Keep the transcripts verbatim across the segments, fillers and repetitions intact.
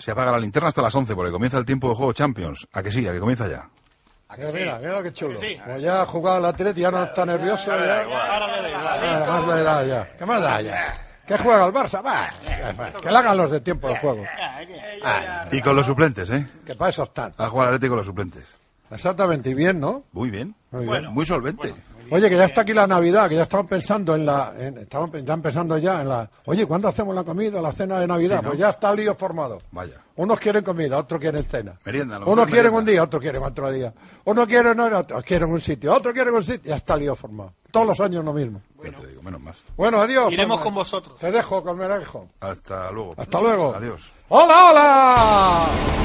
se apaga la linterna hasta las once porque comienza el tiempo de juego Champions. ¿A que sí? ¿A que comienza ya? Mira, mira, mira qué chulo. Sí. Pues ya ha jugado el Atleti, ya no está nervioso. Ya. Ahora más le da ya. ¿Qué más da ya? ¿Qué juega el Barça? Bah, que le hagan los de tiempo de juego. Ah, y con los suplentes, ¿eh? Que para eso están. A jugar al Atleti con los suplentes. Exactamente, y bien, ¿no? Muy bien. Muy bien. Bueno, muy solvente. Bueno. Oye, que ya está aquí la Navidad, que ya estaban pensando en la... En, estaban ya pensando ya en la... Oye, ¿cuándo hacemos la comida, la cena de Navidad? Sí, ¿no? Pues ya está el lío formado. Vaya. Unos quieren comida, otros quieren cena. Merienda. Unos quieren merienda. Un día, otros quieren otro día. Unos quieren no, otros quieren un sitio, otros quieren un sitio. Ya está el lío formado. Todos los años lo mismo. Bueno, te digo, menos más. Bueno, adiós. Iremos hombre. Con vosotros. Te dejo con Merenjo. Hasta luego. Hasta luego. Adiós. ¡Hola, hola!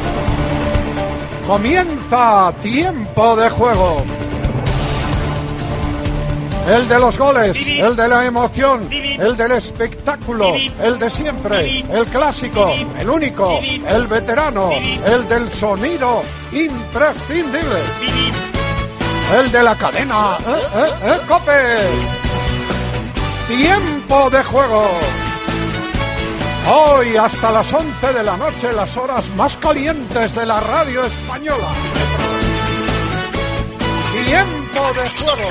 Comienza Tiempo de Juego. El de los goles, el de la emoción, el del espectáculo, el de siempre, el clásico, el único, el veterano, el del sonido imprescindible, el de la cadena, ¿eh, eh, eh, COPE! Tiempo de Juego. Hoy hasta las once de la noche, las horas más calientes de la radio española. Tiempo de Juego.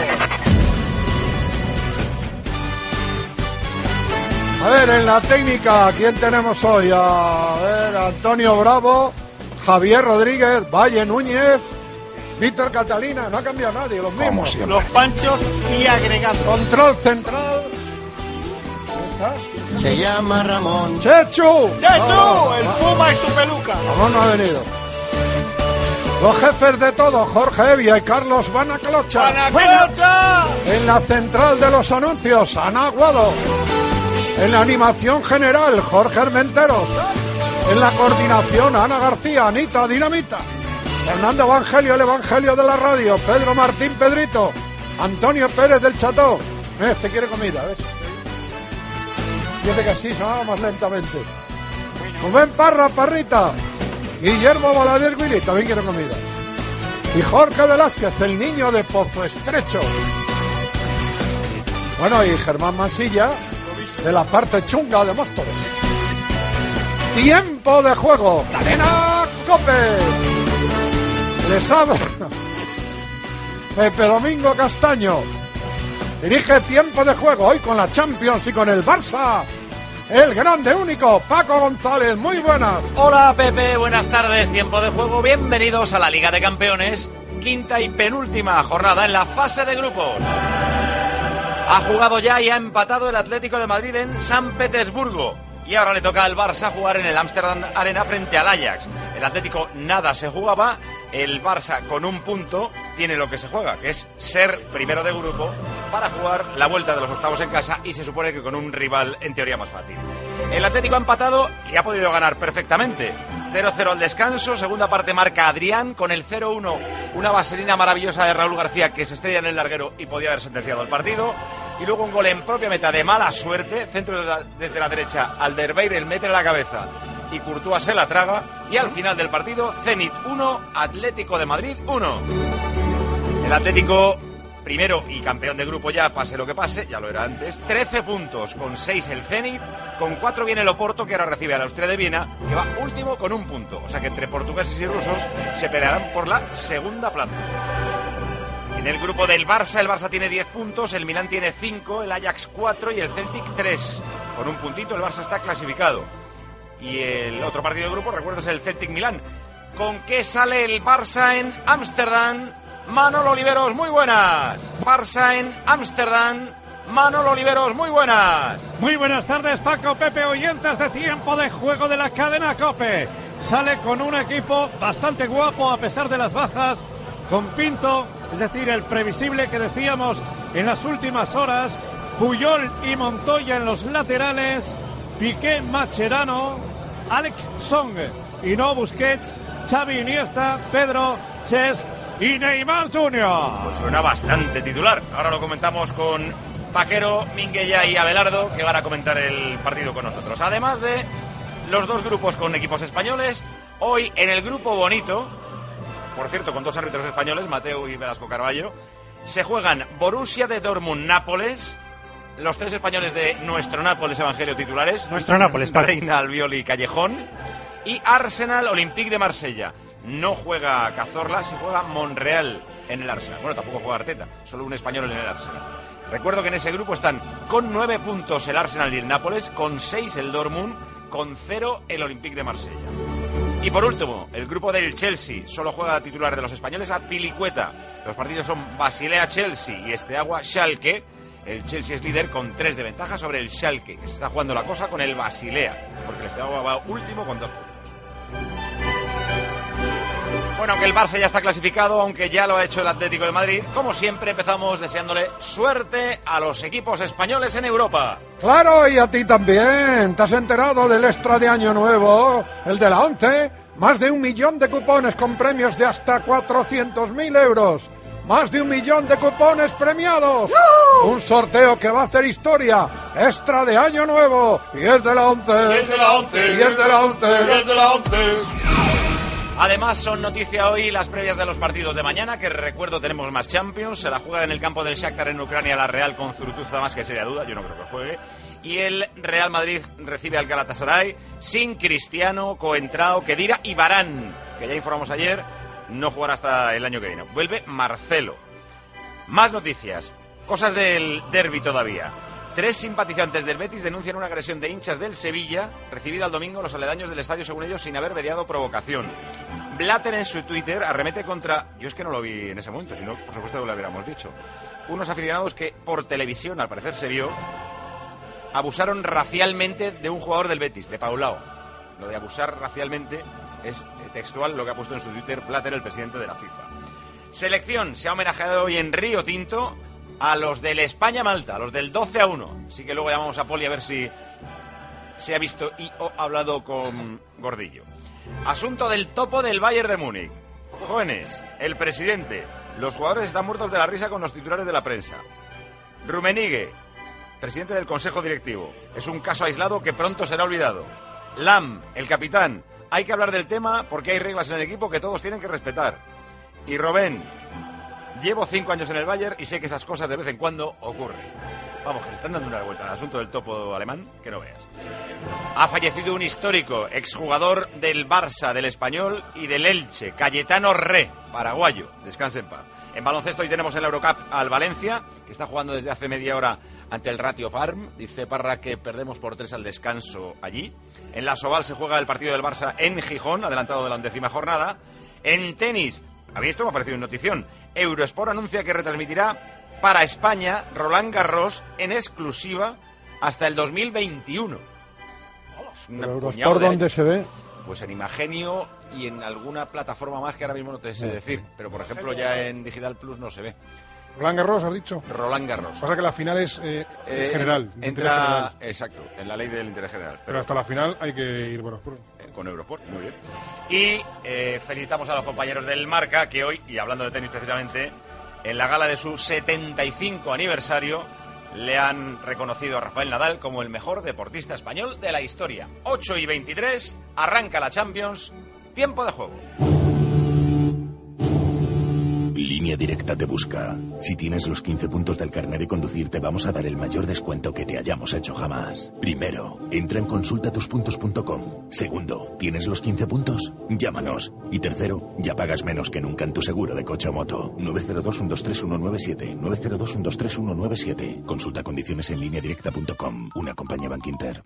A ver, en la técnica, ¿quién tenemos hoy? A ver, Antonio Bravo, Javier Rodríguez, Valle Núñez, Víctor Catalina, no ha cambiado nadie, los mismos. Los panchos y agregados. Control central. ¿Dónde está? Se llama Ramón. ¡Chechu! ¡Chechu! No, el no, Puma y su peluca. Ramón no ha venido. Los jefes de todo, Jorge Evia y Carlos Banaclocha. ¡Banaclocha! En la central de los anuncios, Ana Aguado. En la animación general, Jorge Armenteros. En la coordinación, Ana García, Anita Dinamita. Fernando Evangelio, el Evangelio de la radio. Pedro Martín Pedrito. Antonio Pérez del Cható. Este quiere comida, ¿ves? Dice que sí, sonaba más lentamente. Rubén Parra, Parrita. Guillermo Valadez Willy, también quiere comida. Y Jorge Velázquez, el niño de Pozo Estrecho. Bueno, y Germán Mansilla, de la parte chunga de Móstoles. Tiempo de Juego. Cadena COPE. Les habla Pepe Domingo Castaño. Dirige Tiempo de Juego hoy con la Champions y con el Barça. El grande único, Paco González, muy buenas. Hola Pepe, buenas tardes, Tiempo de Juego, bienvenidos a la Liga de Campeones, quinta y penúltima jornada en la fase de grupos. Ha jugado ya y ha empatado el Atlético de Madrid en San Petersburgo. Y ahora le toca al Barça jugar en el Amsterdam Arena frente al Ajax. El Atlético nada se jugaba, el Barça con un punto tiene lo que se juega, que es ser primero de grupo para jugar la vuelta de los octavos en casa y se supone que con un rival en teoría más fácil. El Atlético ha empatado y ha podido ganar perfectamente. cero cero al descanso, segunda parte marca Adrián con el cero uno, una vaselina maravillosa de Raúl García que se estrella en el larguero y podía haber sentenciado el partido. Y luego un gol en propia meta de mala suerte, centro de la, desde la derecha, Alderweireld mete la cabeza y Courtois se la traga. Y al final del partido, Zenit uno, Atlético de Madrid uno. El Atlético, primero y campeón de grupo ya, pase lo que pase, ya lo era antes, trece puntos, con seis el Zenit, con cuatro viene el Oporto, que ahora recibe al Austria de Viena, que va último con un punto. O sea que entre portugueses y rusos se pelearán por la segunda plaza. En el grupo del Barça, el Barça tiene diez puntos, el Milán tiene cinco, el Ajax cuatro y el Celtic tres. Con un puntito el Barça está clasificado. Y el otro partido de grupo, recuerdo, es el Celtic-Milán. ¿Con qué sale el Barça en Ámsterdam? Manolo Oliveros, muy buenas. Barça en Ámsterdam. Manolo Oliveros, muy buenas. Muy buenas tardes, Paco, Pepe, oyentes de Tiempo de Juego de la cadena COPE. Sale con un equipo bastante guapo a pesar de las bajas, con Pinto, es decir, el previsible que decíamos en las últimas horas, Puyol y Montoya en los laterales, Piqué, Mascherano, Alex Song y no Busquets, Xavi, Iniesta, Pedro, Cesc y Neymar junior Pues suena bastante titular. Ahora lo comentamos con Vaquero, Minguella y Abelardo, que van a comentar el partido con nosotros. Además de los dos grupos con equipos españoles, hoy en el grupo bonito, por cierto, con dos árbitros españoles, Mateu y Velasco Carballo, se juegan Borussia de Dortmund-Nápoles, los tres españoles de nuestro Nápoles, Evangelio titulares, nuestro Nápoles, Reina, Albiol y Callejón, y Arsenal Olympique de Marsella. No juega Cazorla, sí juega Monreal en el Arsenal. Bueno, tampoco juega Arteta, solo un español en el Arsenal. Recuerdo que en ese grupo están con nueve puntos el Arsenal y el Nápoles, con seis el Dortmund, con cero el Olympique de Marsella. Y por último, el grupo del Chelsea solo juega titular de los españoles a Pilicueta. Los partidos son Basilea-Chelsea y Steaua-Schalke. El Chelsea es líder con tres de ventaja sobre el Schalke, que se está jugando la cosa con el Basilea, porque el Steaua va último con dos puntos. Bueno, aunque el Barça ya está clasificado, aunque ya lo ha hecho el Atlético de Madrid, como siempre empezamos deseándole suerte a los equipos españoles en Europa. Claro, y a ti también. ¿Te has enterado del extra de Año Nuevo? El de la ONCE. Más de un millón de cupones con premios de hasta cuatrocientos mil euros. Más de un millón de cupones premiados. ¡No! Un sorteo que va a hacer historia. Extra de Año Nuevo. Y es de la ONCE. Y es de la ONCE. Y es de la ONCE. Y es de la ONCE. Además son noticia hoy las previas de los partidos de mañana, que recuerdo tenemos más Champions. Se la juega en el campo del Shakhtar en Ucrania la Real con Zurutuza, más que sería duda, yo no creo que juegue. Y el Real Madrid recibe al Galatasaray sin Cristiano, Coentrao, Khedira y Varane, que ya informamos ayer, no jugará hasta el año que viene. Vuelve Marcelo. Más noticias, cosas del derbi todavía. Tres simpatizantes del Betis denuncian una agresión de hinchas del Sevilla recibida el domingo en los aledaños del estadio, según ellos, sin haber mediado provocación. Blatter en su Twitter arremete contra... Yo es que no lo vi en ese momento, sino por supuesto que lo hubiéramos dicho. Unos aficionados que por televisión, al parecer se vio, abusaron racialmente de un jugador del Betis, de Paulao. Lo de abusar racialmente es textual lo que ha puesto en su Twitter Blatter, el presidente de la FIFA. Selección, se ha homenajeado hoy en Río Tinto a los del España-Malta, a los del doce a uno. Así que luego llamamos a Poli a ver si se ha visto y o hablado con Gordillo. Asunto del topo del Bayern de Múnich. Jóvenes, el presidente, los jugadores están muertos de la risa con los titulares de la prensa. Rummenigge, presidente del Consejo Directivo, es un caso aislado que pronto será olvidado. Lam, el capitán, hay que hablar del tema porque hay reglas en el equipo que todos tienen que respetar. Y Robben, llevo cinco años en el Bayern y sé que esas cosas de vez en cuando ocurren. Vamos, que le están dando una vuelta al asunto del topo alemán, que no veas. Ha fallecido un histórico exjugador del Barça, del Español y del Elche, Cayetano Re, paraguayo. Descanse en paz. En baloncesto hoy tenemos en la Eurocup al Valencia, que está jugando desde hace media hora ante el Ratio Farm. Dice Parra que perdemos por tres al descanso allí. En la Soval se juega el partido del Barça en Gijón, adelantado de la undécima jornada. En tenis, a mí esto me ha parecido una notición. Eurosport anuncia que retransmitirá para España Roland Garros en exclusiva hasta el dos mil veintiuno. Es una Eurosport, de... ¿dónde se ve? Pues en Imagenio y en alguna plataforma más que ahora mismo no te sé decir. Pero por ejemplo ya en Digital Plus no se ve. Roland Garros, has dicho. Roland Garros. Pasa que la final es eh, eh, general. Entra, general. exacto, en la ley del interés general. Pero, pero hasta la final hay que ir por Eurosport. Eh, con Eurosport, muy bien. Y eh, felicitamos a los compañeros del Marca que hoy, y hablando de tenis precisamente, en la gala de su setenta y cinco aniversario, le han reconocido a Rafael Nadal como el mejor deportista español de la historia. ocho y veintitrés, arranca la Champions, tiempo de juego. Línea Directa te busca. Si tienes los quince puntos del carnet de conducir, te vamos a dar el mayor descuento que te hayamos hecho jamás. Primero, entra en consulta tus puntos punto com. Segundo, ¿tienes los quince puntos? Llámanos. Y tercero, ya pagas menos que nunca en tu seguro de coche o moto. nueve cero dos, uno dos tres, uno nueve siete. nueve cero dos, uno dos tres, uno nueve siete. Consulta condiciones en línea directa punto com. Una compañía Bankinter.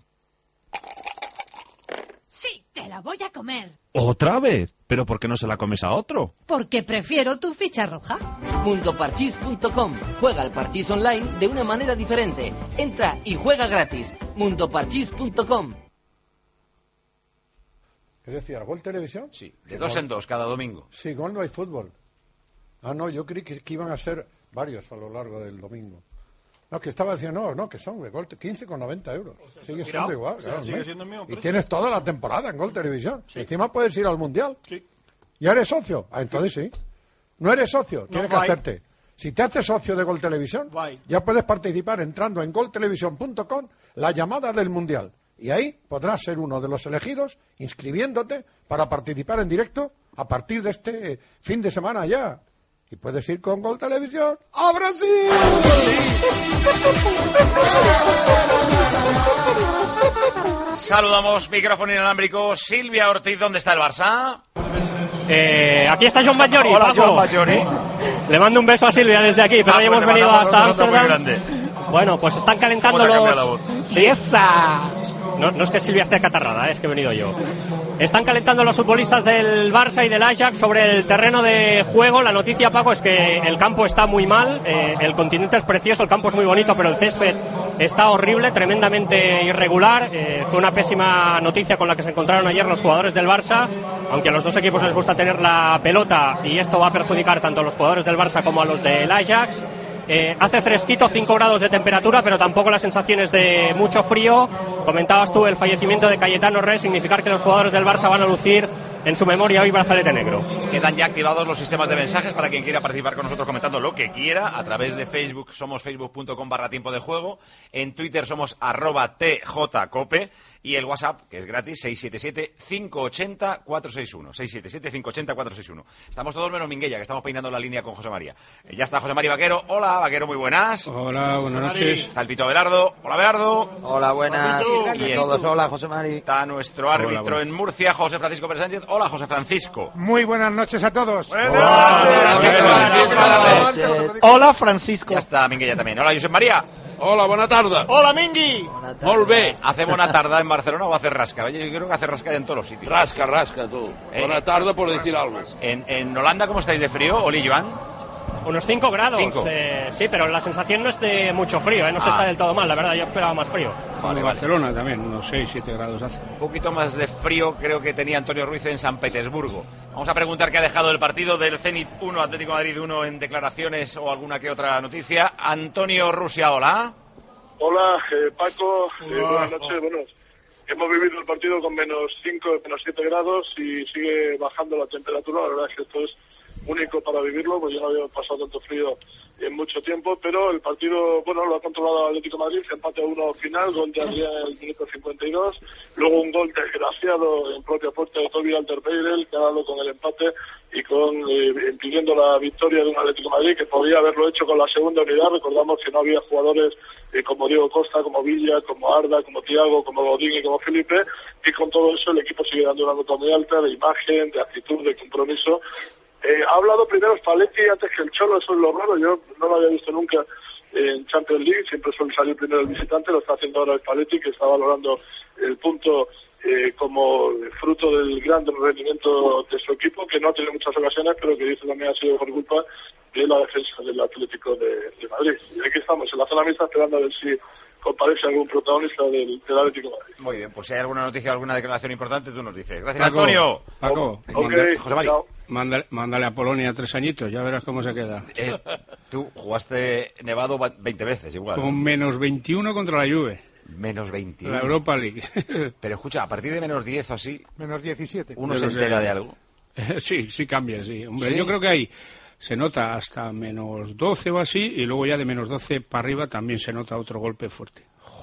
Te la voy a comer. ¿Otra vez? ¿Pero por qué no se la comes a otro? Porque prefiero tu ficha roja. Mundo Parchís punto com. Juega al parchís online de una manera diferente. Entra y juega gratis. Mundo Parchís punto com. ¿Qué decía? ¿Gol Televisión? Sí, de dos en dos cada domingo. Sí, Gol no hay fútbol. Ah, no, yo creí que, que iban a ser varios a lo largo del domingo. No, que estaba diciendo, no, no, que son de Gol, quince con noventa euros. O sea, sigue siendo igual. O sea, claro, sigue siendo el mismo y precio. tienes toda la temporada en Gol Televisión. Sí. Encima puedes ir al Mundial. Sí. ¿Ya eres socio? Ah, entonces sí. ¿No eres socio? No, Tienes que bye. hacerte. Si te haces socio de Gol Televisión, Bye. ya puedes participar entrando en gol televisión punto com, la llamada del Mundial. Y ahí podrás ser uno de los elegidos, inscribiéndote para participar en directo a partir de este fin de semana ya. Y puedes ir con Gol Televisión a Brasil. Saludamos, micrófono inalámbrico. Silvia Ortiz, ¿dónde está el Barça? Eh, aquí está John Maggiori. Hola, Paco. John Maggiori. Le mando un beso a Silvia desde aquí, pero Ah, hoy pues hemos le venido mandamos hasta un beso muy Ámsterdam. grande. Bueno, pues están calentando ¿Cómo te ha cambiado los... la voz? Sí, esa. No, no es que Silvia esté acatarrada, eh, es que he venido yo. Están calentando los futbolistas del Barça y del Ajax sobre el terreno de juego. La noticia, Paco, es que el campo está muy mal. Eh, el continente es precioso, el campo es muy bonito, pero el césped está horrible, tremendamente irregular. Eh, fue una pésima noticia con la que se encontraron ayer los jugadores del Barça. Aunque a los dos equipos les gusta tener la pelota, y esto va a perjudicar tanto a los jugadores del Barça como a los del Ajax. Eh, hace fresquito, cinco grados de temperatura, pero tampoco las sensaciones de mucho frío. Comentabas tú el fallecimiento de Cayetano Res, significar que los jugadores del Barça van a lucir en su memoria hoy brazalete negro. Quedan ya activados los sistemas de mensajes para quien quiera participar con nosotros comentando lo que quiera. A través de Facebook somos facebook.com barra tiempo de juego. En Twitter somos arroba tjcope. Y el WhatsApp, que es gratis, seis siete siete, cinco ocho cero, cuatro seis uno. seis siete siete, cinco ocho cero, cuatro seis uno. Estamos todos menos Minguella, que estamos peinando la línea con José María. Eh, ya está José María Vaquero. Hola, Vaquero, muy buenas. Hola, buenas noches. Está el Pito Belardo. Hola, Belardo. Hola, buenas. Y a todos. Hola, José María. Está nuestro árbitro Hola, en Murcia, José Francisco Pérez Sánchez. Hola, José Francisco. Muy buenas noches a todos. Hola, Francisco. Ya está Minguella también. Hola, Josep María. Hola, bona tarda. Hola, Mingui. Molt bé. ¿Hace buena tarda en Barcelona o hace rasca? Oye, yo creo que hace rasca en todos los sitios. Rasca, rasca, tú. Eh, Buena tarde por decir algo. En, en Holanda, ¿cómo estáis de frío, Oli Joan? Unos cinco grados. Cinco. Eh, sí, pero la sensación no es de mucho frío, eh, no se Ah. está del todo mal, la verdad, yo esperaba más frío. Vale, Barcelona también, unos seis, siete grados hace. Un poquito más de frío creo que tenía Antonio Ruiz en San Petersburgo. Vamos a preguntar qué ha dejado el partido del Zenit uno, Atlético de Madrid uno en declaraciones o alguna que otra noticia. Antonio Rusia, hola. Hola, eh, Paco, eh, buenas noches. Bueno, hemos vivido el partido con menos cinco, menos siete grados y sigue bajando la temperatura. La verdad es que esto es único para vivirlo, porque yo no había pasado tanto frío en mucho tiempo, pero el partido, bueno, lo ha controlado el Atlético de Madrid, empate a uno final, gol de Adrián en el minuto cincuenta y dos, luego un gol desgraciado en propia puerta de Toby Alderweireld, que ha dado con el empate y con eh, impidiendo la victoria de un Atlético de Madrid que podría haberlo hecho con la segunda unidad. Recordamos que no había jugadores eh, como Diego Costa, como Villa, como Arda, como Thiago, como Godín y como Felipe, y con todo eso el equipo sigue dando una nota muy alta de imagen, de actitud, de compromiso. Eh, ha hablado primero Spalletti antes que el Cholo, eso es lo raro, yo no lo había visto nunca en Champions League, siempre suele salir primero el visitante, lo está haciendo ahora Spalletti, que está valorando el punto eh, como fruto del gran rendimiento de su equipo, que no ha tenido muchas ocasiones, pero que dice también ha sido por culpa de la defensa del Atlético de, de Madrid. Y aquí estamos, en la zona mixta, esperando a ver si comparece algún protagonista del, del Atlético de Madrid. Muy bien, pues si hay alguna noticia, alguna declaración importante, tú nos dices. Gracias, Paco, Antonio. Paco, Ok, manda- José María. chao. mándale, mándale a Polonia tres añitos, ya verás cómo se queda. Eh, tú jugaste Nevado veinte veces igual. Con menos veintiuno contra la Juve, Menos veintiuno. la Europa League. Pero escucha, a partir de menos diez o así, Menos diecisiete. uno Yo se lo sé. entera de algo. Sí, sí cambia, sí. Hombre, ¿Sí? yo creo que ahí se nota hasta menos doce o así, y luego ya de menos doce para arriba también se nota otro golpe fuerte.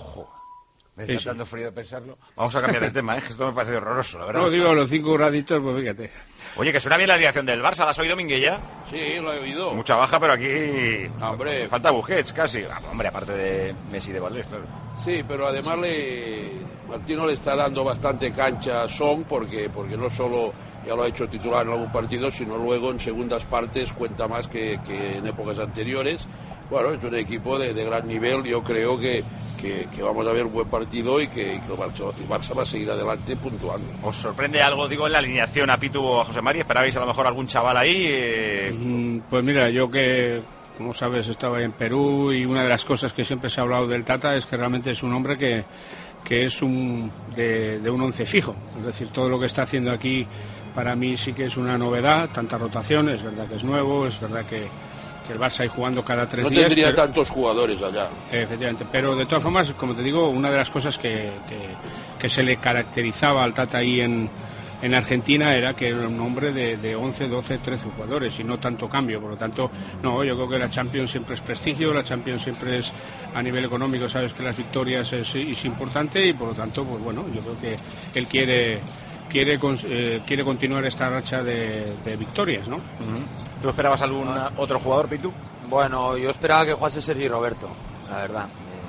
Me Sí, está sí. dando frío de pensarlo. Vamos a cambiar el tema, ¿eh? Que esto me parece horroroso, la verdad. No digo los cinco graditos, pues fíjate. Oye, que suena bien la alineación del Barça, ¿la has oído, Minguella? Sí, lo he oído. Mucha baja, pero aquí... Hombre. Falta Busquets, casi. Ah, hombre, aparte de Messi y de Valdés, claro. Sí, pero además le Martino le está dando bastante cancha a Son porque porque no solo ya lo ha hecho titular en algún partido, sino luego en segundas partes cuenta más que, que en épocas anteriores. Bueno, es un equipo de, de gran nivel, yo creo que, que, que vamos a ver un buen partido y que, y que el, Barça, el Barça va a seguir adelante puntuando. ¿Os sorprende algo, digo, en la alineación a Pitu o a José María? ¿Esperabais a lo mejor algún chaval ahí? Eh... Mm, Pues mira, yo que, como sabes, estaba en Perú y una de las cosas que siempre se ha hablado del Tata es que realmente es un hombre que, que es un de, de un once fijo. Es decir, todo lo que está haciendo aquí para mí sí que es una novedad, tanta rotación, es verdad que es nuevo, es verdad que, que el Barça ahí jugando cada tres no días. No tendría pero, tantos jugadores allá. Efectivamente, pero de todas formas, como te digo, una de las cosas que, que, que se le caracterizaba al Tata ahí en, en Argentina era que era un hombre de, de once, doce, trece jugadores y no tanto cambio. Por lo tanto, no, yo creo que la Champions siempre es prestigio, la Champions siempre es a nivel económico, sabes que las victorias es, es importante y por lo tanto, pues bueno, yo creo que él quiere quiere eh, quiere continuar esta racha de, de victorias, ¿no? Uh-huh. ¿Tú esperabas algún otro jugador, Pitu? Bueno, yo esperaba que jugase Sergi Roberto, la verdad. Eh,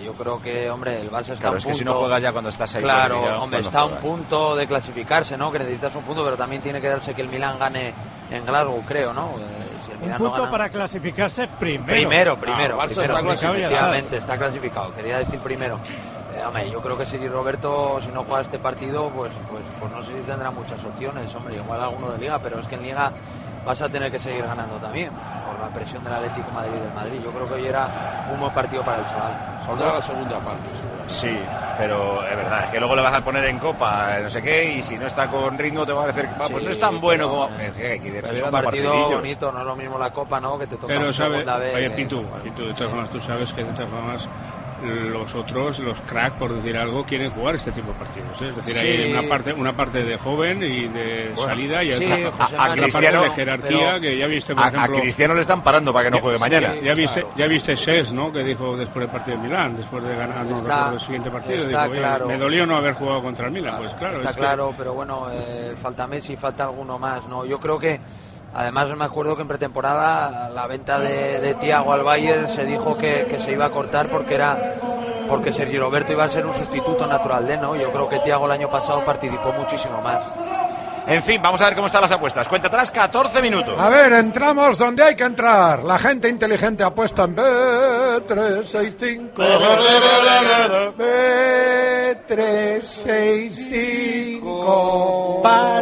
Yo creo que, hombre, el Barça está Claro, a un es punto... que si no juegas ya cuando estás ahí... Claro, ya, hombre, está a un punto de clasificarse, ¿no? Que necesitas un punto, pero también tiene que darse que el Milán gane en Glasgow, creo, ¿no? Eh, si el Un Milán punto no gana... para clasificarse primero. Primero, primero, Ah, primero, está sí, efectivamente, está clasificado, quería decir primero. Eh, hombre, yo creo que si Roberto, si no juega este partido, pues, pues, pues no sé si tendrá muchas opciones, hombre, igual alguno de Liga, pero es que en Liga vas a tener que seguir ganando también, por la presión del Atlético de Madrid y del Madrid. Yo creo que hoy era un buen partido para el chaval. Saldrá la segunda parte. Sí, pero es verdad, es que luego le vas a poner en copa, no sé qué, y si no está con ritmo te va a decir, va, pues Sí, no es tan bueno pero, como... Es que hay que ir es un dando partido partidillos. bonito, no es lo mismo la Copa, ¿no? Que te toca Pero una sabe, segunda vez. oye, eh, Pitu, bueno. Pitu, de todas formas, tú sabes que de todas formas los otros, los crack, por decir algo, quieren jugar este tipo de partidos, ¿eh? Es decir, Sí. hay una parte una parte de joven y de Bueno, salida y sí, otra, José a, Manuel, otra parte Cristiano, de jerarquía pero- que ya viste, por A, a ejemplo... Cristiano le están parando para que no juegue mañana. Ya viste, ya viste Ses, ¿no? Que dijo después del partido de Milán, después de ganar, no Está- recuerdo el siguiente partido, está dijo, "Oye, claro. me dolió no haber jugado contra el Milán". Pues claro, Está es que- claro, pero bueno, eh, falta Messi, falta alguno más, ¿no? Yo creo que, además me acuerdo que en pretemporada la venta de, de Thiago al Bayern se dijo que, que se iba a cortar porque era porque Sergio Roberto iba a ser un sustituto natural de, ¿no? Yo creo que Thiago el año pasado participó muchísimo más. En fin, vamos a ver cómo están las apuestas. Cuenta atrás, catorce minutos. A ver, entramos donde hay que entrar. La gente inteligente apuesta en B trescientos sesenta y cinco. B trescientos sesenta y cinco.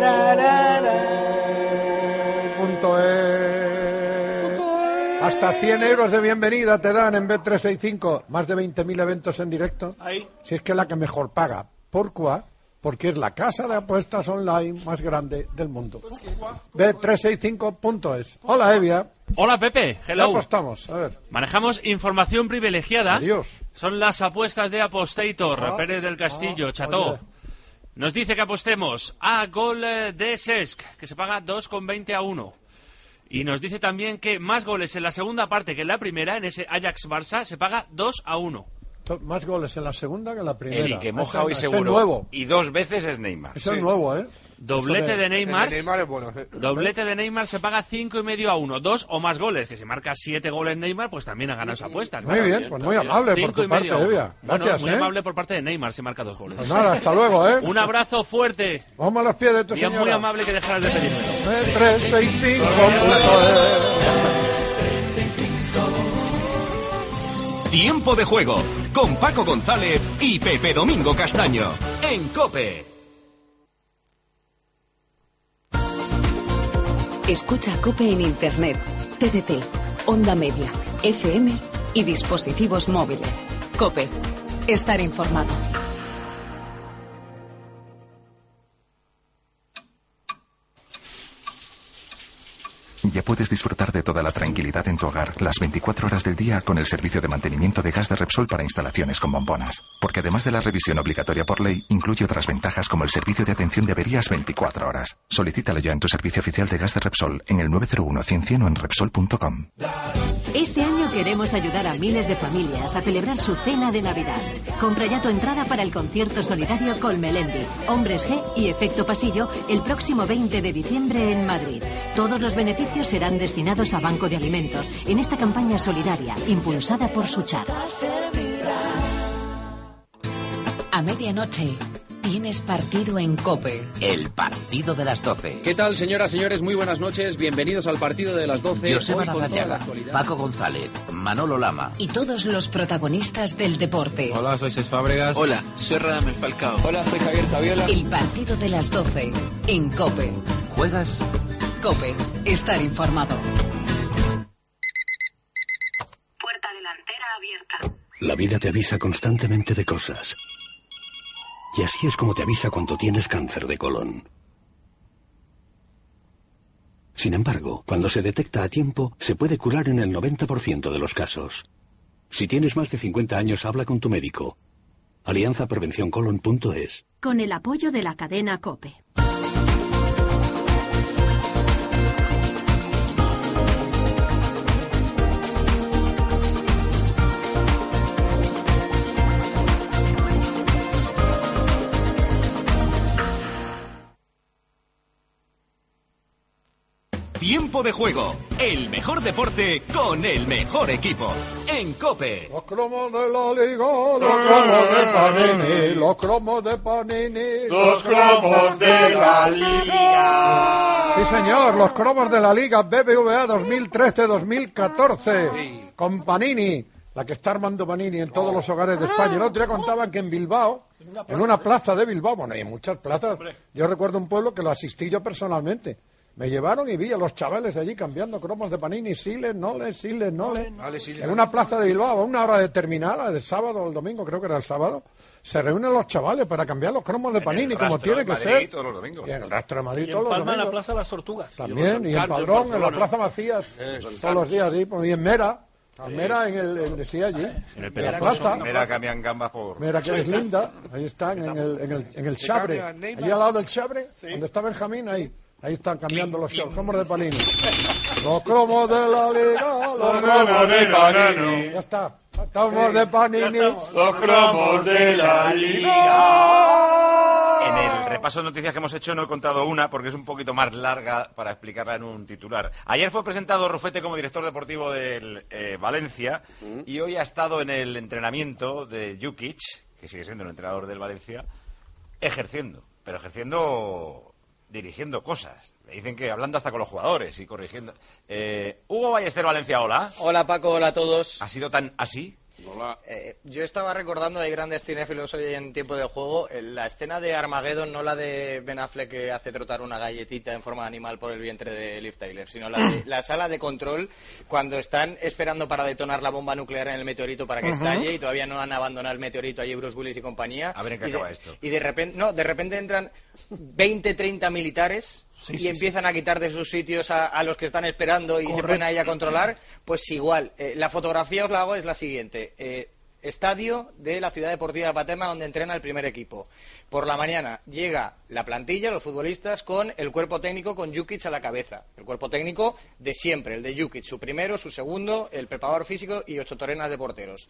Punto es. Hasta cien euros de bienvenida te dan en B trescientos sesenta y cinco. Más de veinte mil eventos en directo. Ahí. Si es que es la que mejor paga. ¿Por qué? Porque es la casa de apuestas online más grande del mundo. B trescientos sesenta y cinco punto es. Hola, Evia. Hola, Pepe. ¿Qué Hello. apostamos? A ver. Manejamos información privilegiada. Adiós. Son las apuestas de Apostator, Ah, Pérez del Castillo, ah, Cható. oye. Nos dice que apostemos a gol eh, de Cesc, que se paga dos con veinte a uno. Y nos dice también que más goles en la segunda parte que en la primera, en ese Ajax-Barça, se paga dos a uno. To- Más goles en la segunda que en la primera. Sí, que moja Ese- hoy ese seguro. Es nuevo. Y dos veces es Neymar. Eso es nuevo, ¿eh? Doblete Eso de Neymar. El de Neymar es bueno. eh. Doblete de Neymar se paga cinco y medio a uno. Dos o más goles. Que si marca siete goles Neymar, pues también ha ganado esa apuesta. Muy bien, pues muy amable por Cinco tu y medio parte, a uno. Evia. Bueno, Gracias, muy ¿eh? amable por parte de Neymar si marca dos goles. Pues nada, hasta luego, ¿eh? Un abrazo fuerte. Vamos a los pies de tu Y es señora. muy amable que dejaras de pedírmelo. B trescientos sesenta y cinco punto es. Tiempo de juego con Paco González y Pepe Domingo Castaño en COPE. Escucha COPE en Internet, T D T, Onda Media, F M y dispositivos móviles. COPE. Estar informado. Ya puedes disfrutar de toda la tranquilidad en tu hogar las veinticuatro horas del día con el servicio de mantenimiento de gas de Repsol para instalaciones con bombonas. Porque además de la revisión obligatoria por ley, incluye otras ventajas como el servicio de atención de averías veinticuatro horas. Solicítalo ya en tu servicio oficial de gas de Repsol en el nueve cero uno, cien, cien o en Repsol punto com. Este año queremos ayudar a miles de familias a celebrar su cena de Navidad. Compra ya tu entrada para el concierto solidario con Melendi, Hombres G y Efecto Pasillo el próximo veinte de diciembre en Madrid. Todos los beneficios serán destinados a Banco de Alimentos en esta campaña solidaria impulsada por Suchar. A medianoche tienes partido en COPE. El partido de las doce. ¿Qué tal, señoras, señores? Muy buenas noches. Bienvenidos al partido de las doce. Joseba Hoy con toda la Larrañaga, actualidad. Paco González, Manolo Lama. Y todos los protagonistas del deporte. Hola, soy Cés Fábregas. Hola, soy Radamel Falcao. Hola, soy Javier Saviola. El partido de las doce en COPE. ¿Juegas? COPE. Estar informado. Puerta delantera abierta. La vida te avisa constantemente de cosas. Y así es como te avisa cuando tienes cáncer de colon. Sin embargo, cuando se detecta a tiempo, se puede curar en el noventa por ciento de los casos. Si tienes más de cincuenta años, habla con tu médico. alianza prevención colon punto es. Con el apoyo de la cadena COPE. Tiempo de Juego, el mejor deporte con el mejor equipo. En COPE. Los cromos de la Liga, los cromos de Panini, los cromos de Panini, los cromos de la Liga. Sí, señor, los cromos de la Liga B B V A dos mil trece dos mil catorce, con Panini, la que está armando Panini en todos los hogares de España. El otro día contaban que en Bilbao, en una plaza de Bilbao, bueno, hay muchas plazas, yo recuerdo un pueblo que lo asistí yo personalmente. Me llevaron y vi a los chavales allí cambiando cromos de Panini, siles, noles, siles, noles. En una plaza de Bilbao, a una hora determinada, el sábado o el domingo, creo que era el sábado, se reúnen los chavales para cambiar los cromos de Panini, como tiene que ser. Todos los domingos. Y en el Rastro de Madrid Y todos en los Palma, en la domingos. Plaza de las Tortugas. También, y en Padrón, en la Plaza Macías, todos los días, y, y en Mera. Almera en el, en, sí, allí, En el en la plaza. Mera cambian gambas por... Mira que es linda, ahí están, en el, en el, en el Chabre, allí al lado del Chabre, donde está Benjamín, ahí, ahí están cambiando los cromos de Panini. Los cromos de la Liga, los cromos de Panini. Ya está, cromos de Panini. Los cromos de la Liga. En el repaso de noticias que hemos hecho no he contado una porque es un poquito más larga para explicarla en un titular. Ayer fue presentado Rufete como director deportivo del eh, Valencia y hoy ha estado en el entrenamiento de Jukic, que sigue siendo el entrenador del Valencia, ejerciendo, pero ejerciendo dirigiendo cosas. Me dicen que hablando hasta con los jugadores y corrigiendo. Eh, Hugo Ballester, Valencia, hola. Hola Paco, hola a todos. ¿Ha sido tan así? Eh, yo estaba recordando, hay grandes cinéfilos hoy en Tiempo de Juego, la escena de Armageddon, no la de Ben Affleck que hace trotar una galletita en forma de animal por el vientre de Liv Tyler, sino la, de, la sala de control cuando están esperando para detonar la bomba nuclear en el meteorito para que Uh-huh. estalle y todavía no han abandonado el meteorito allí Bruce Willis y compañía. A ver en qué y de, acaba esto. Y de repente, no, de repente entran veinte, treinta militares Sí, y sí, empiezan a quitar de sus sitios a, a los que están esperando y Correcto. se ponen ahí a controlar. Pues igual, eh, la fotografía os la hago, es la siguiente. Eh, estadio de la Ciudad Deportiva de Paterna donde entrena el primer equipo. Por la mañana llega la plantilla, los futbolistas, con el cuerpo técnico con Jukic a la cabeza. El cuerpo técnico de siempre, el de Jukic, su primero, su segundo, el preparador físico y ocho torenas de porteros.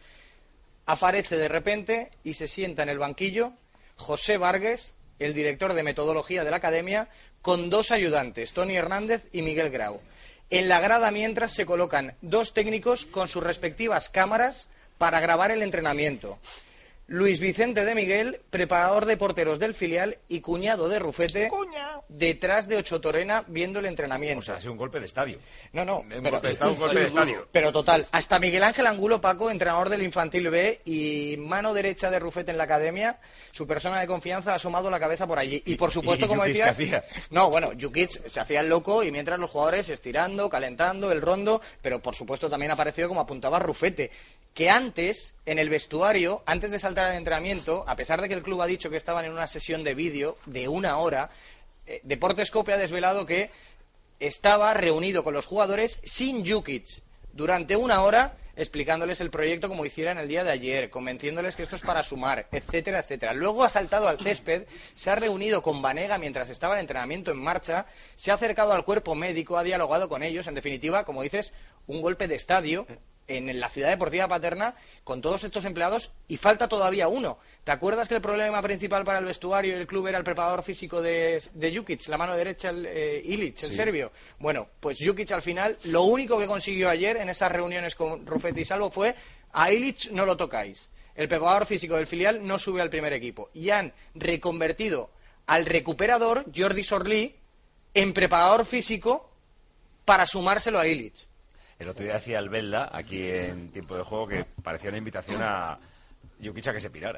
Aparece de repente y se sienta en el banquillo José Vargas, el director de metodología de la academia, con dos ayudantes, Tony Hernández y Miguel Grau. En la grada mientras se colocan dos técnicos con sus respectivas cámaras para grabar el entrenamiento. Luis Vicente de Miguel, preparador de porteros del filial y cuñado de Rufete, detrás de Ocho Torena viendo el entrenamiento. O sea, ha sido un golpe de estadio. No, no, Un pero, golpe de estadio, un golpe de estadio. pero total, hasta Miguel Ángel Angulo Paco, entrenador del Infantil B y mano derecha de Rufete en la academia, su persona de confianza ha asomado la cabeza por allí. Y por supuesto, ¿Y como Jukic decías... qué hacía? No, bueno, Jukic se hacía el loco y mientras los jugadores estirando, calentando, el rondo, pero por supuesto también ha aparecido como apuntaba Rufete, que antes, en el vestuario, antes de saltar al entrenamiento, a pesar de que el club ha dicho que estaban en una sesión de vídeo de una hora, eh, Deportes Cope ha desvelado que estaba reunido con los jugadores sin Jukic durante una hora explicándoles el proyecto como hiciera en el día de ayer, convenciéndoles que esto es para sumar, etcétera, etcétera. Luego ha saltado al césped, se ha reunido con Banega mientras estaba el entrenamiento en marcha, se ha acercado al cuerpo médico, ha dialogado con ellos, en definitiva, como dices, un golpe de estadio en la Ciudad Deportiva Paterna con todos estos empleados y falta todavía uno. ¿Te acuerdas que el problema principal para el vestuario y el club era el preparador físico de, de Jukic, la mano derecha, el, eh, Ilic, el Sí. serbio? Bueno, pues Jukic al final, lo único que consiguió ayer en esas reuniones con Rufete y Salvo fue a Ilic no lo tocáis. El preparador físico del filial no sube al primer equipo. Y han reconvertido al recuperador, Jordi Sorlí, en preparador físico para sumárselo a Ilic. El otro día decía el Belda, aquí en Tiempo de Juego, que parecía una invitación a Jukic a que se pirara.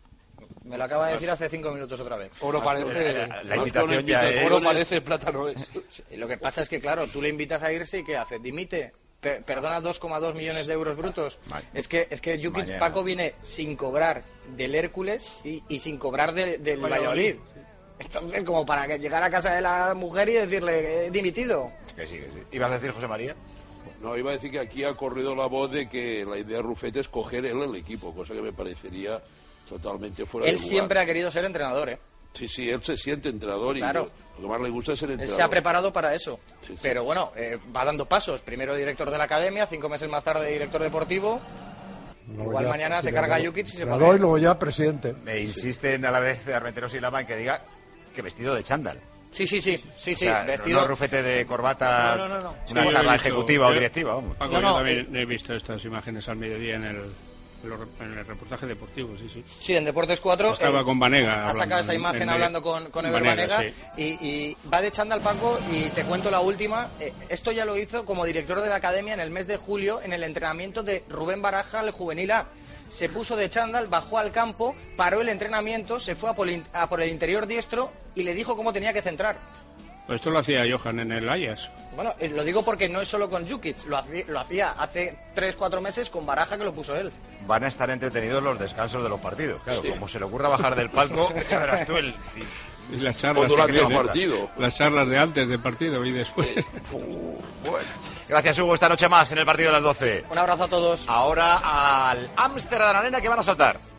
Me lo acaba de decir hace cinco minutos otra vez. Oro parece, La, la invitación ya es... oro parece, plata no es. Lo que pasa es que, claro, tú le invitas a irse y ¿qué hace? Dimite. Per- perdona dos coma dos millones de euros brutos. Vale. Es que es que Jukic Mañana. Paco viene sin cobrar del Hércules y, y sin cobrar de- del Valladolid. Entonces, como para que llegar a casa de la mujer y decirle, he dimitido. Que sí, que sí. ¿Ibas a decir, José María? No, iba a decir que aquí ha corrido la voz de que la idea de Rufete es coger él el equipo, cosa que me parecería totalmente fuera de Él lugar. siempre ha querido ser entrenador, ¿eh? Sí, sí, él se siente entrenador Claro. y lo, lo que más le gusta es ser Él entrenador. se ha preparado para eso. Sí, sí. Pero bueno, eh, va dando pasos. Primero director de la academia, cinco meses más tarde director deportivo. Luego Igual ya, mañana se entrenador. carga Jukic y se Entrenador pone... y luego ya presidente. Me insisten a la vez de Armenteros y Lama en que diga que vestido de chándal. Sí, sí, sí, sí, O sí, sea, vestido... no rufete de corbata, No, no, no, no. una Sí, charla yo he visto- ejecutiva o yo- directiva. Vamos. Paco, No, yo no, también he visto estas imágenes al mediodía en el, en los- en el reportaje deportivo, sí, sí. Sí, en Deportes cuatro... Estaba eh, con Vanega Ha hablando sacado esa en- imagen en- hablando con, con Ever Vanega, Banega sí. y, y va de chándal, Paco, y te cuento la última. Eh, esto ya lo hizo como director de la academia en el mes de julio en el entrenamiento de Rubén Baraja, el juvenil A. Se puso de chándal, bajó al campo, paró el entrenamiento, se fue a por, el- a por el interior diestro y le dijo cómo tenía que centrar. Pues esto lo hacía Johan en el Ajax. Bueno, eh, lo digo porque no es solo con Jukic, lo hacía, lo hacía hace tres cuatro meses con Baraja, que lo puso él. Van a estar entretenidos los descansos de los partidos. Claro, como se le ocurra bajar del palco, ya verás tú el... Y las charlas, O durante que el tiene, partido. las charlas de antes del partido y después. Bueno. Gracias, Hugo. Esta noche más en el partido de las doce. Un abrazo a todos. Ahora al Amsterdam Arena que van a saltar.